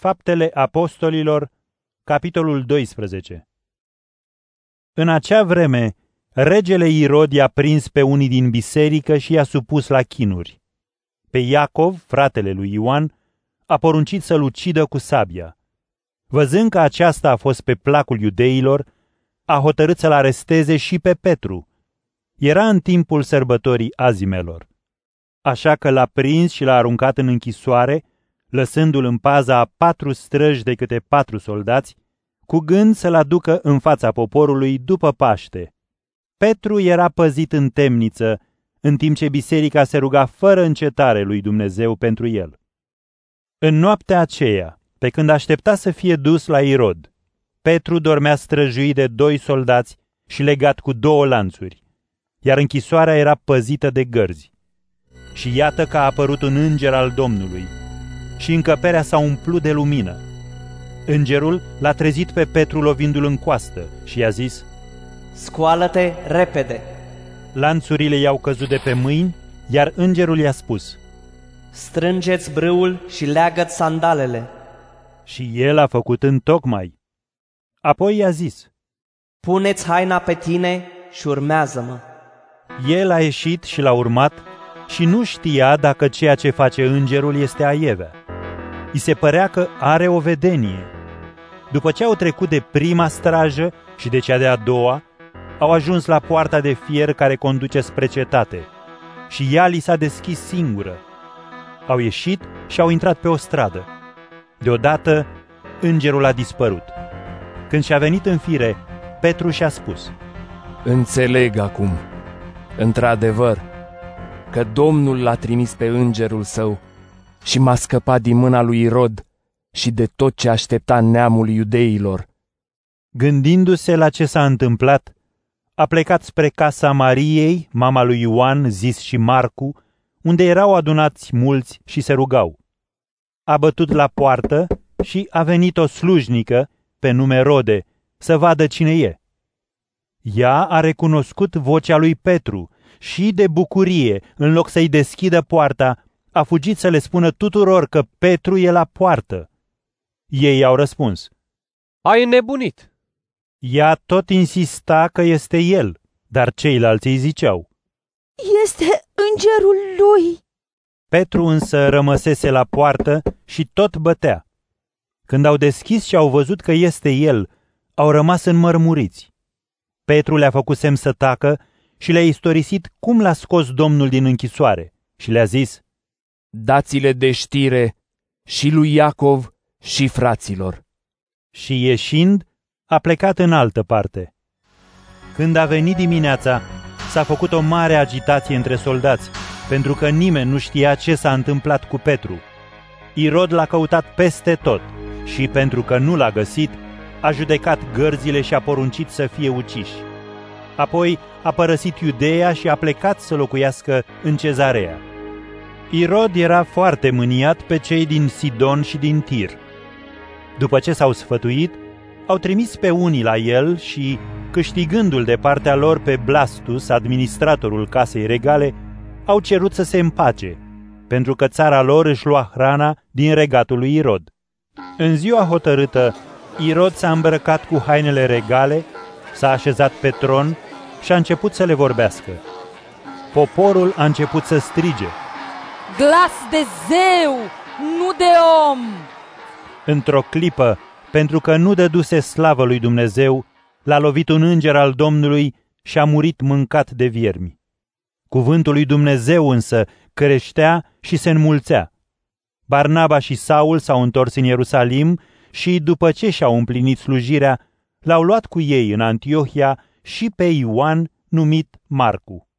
Faptele Apostolilor, capitolul 12. În acea vreme, regele Irod i-a prins pe unii din biserică și i-a supus la chinuri. Pe Iacov, fratele lui Ioan, a poruncit să-l ucidă cu sabia. Văzând că aceasta a fost pe placul iudeilor, a hotărât să-l aresteze și pe Petru. Era în timpul sărbătorii azimelor. Așa că l-a prins și l-a aruncat în închisoare, lăsându-l în paza a 4 străji de câte 4 soldați, cu gând să-l aducă în fața poporului după Paște. Petru era păzit în temniță, în timp ce biserica se ruga fără încetare lui Dumnezeu pentru el. În noaptea aceea, pe când aștepta să fie dus la Irod, Petru dormea străjuit de 2 soldați și legat cu 2 lanțuri, iar închisoarea era păzită de gărzi. Și iată că a apărut un înger al Domnului și încăperea s-a umplut de lumină. Îngerul l-a trezit pe Petru lovindu-l în coastă și i-a zis: Scoală-te repede! Lanțurile i-au căzut de pe mâini, iar îngerul i-a spus: Strângeți brâul și leagă-ți sandalele. Și el a făcut întocmai. Apoi i-a zis: Puneți haina pe tine și urmează-mă. El a ieșit și l-a urmat și nu știa dacă ceea ce face îngerul este aievea. I se părea că are o vedenie. După ce au trecut de prima strajă și de cea de-a doua, au ajuns la poarta de fier care conduce spre cetate și ea li s-a deschis singură. Au ieșit și au intrat pe o stradă. Deodată, îngerul a dispărut. Când și-a venit în fire, Petru și-a spus: Înțeleg acum, într-adevăr, că Domnul l-a trimis pe îngerul său și m-a scăpat din mâna lui Irod și de tot ce aștepta neamul iudeilor. Gândindu-se la ce s-a întâmplat, a plecat spre casa Mariei, mama lui Ioan, zis și Marcu, unde erau adunați mulți și se rugau. A bătut la poartă și a venit o slujnică, pe nume Rode, să vadă cine e. Ea a recunoscut vocea lui Petru și, de bucurie, în loc să-i deschidă poarta, a fugit să le spună tuturor că Petru e la poartă. Ei i-au răspuns: Ai înnebunit! Ea tot insista că este el, dar ceilalți îi ziceau: Este îngerul lui! Petru însă rămăsese la poartă și tot bătea. Când au deschis și au văzut că este el, au rămas înmărmuriți. Petru le-a făcut semn să tacă și le-a istorisit cum l-a scos Domnul din închisoare și le-a zis: Dați-le de știre și lui Iacov și fraților. Și ieșind, a plecat în altă parte. Când a venit dimineața, s-a făcut o mare agitație între soldați, pentru că nimeni nu știa ce s-a întâmplat cu Petru. Irod l-a căutat peste tot și, pentru că nu l-a găsit, a judecat gărzile și a poruncit să fie uciși. Apoi a părăsit Iudeea și a plecat să locuiască în Cezarea. Irod era foarte mâniat pe cei din Sidon și din Tir. După ce s-au sfătuit, au trimis pe unii la el și, câștigându-l de partea lor pe Blastus, administratorul casei regale, au cerut să se împace, pentru că țara lor își lua hrana din regatul lui Irod. În ziua hotărâtă, Irod s-a îmbrăcat cu hainele regale, s-a așezat pe tron și a început să le vorbească. Poporul a început să strige: Glas de zeu, nu de om! Într-o clipă, pentru că nu dăduse slavă lui Dumnezeu, l-a lovit un înger al Domnului și a murit mâncat de viermi. Cuvântul lui Dumnezeu însă creștea și se înmulțea. Barnaba și Saul s-au întors în Ierusalim și, după ce și-au împlinit slujirea, l-au luat cu ei în Antiohia și pe Ioan, numit Marcu.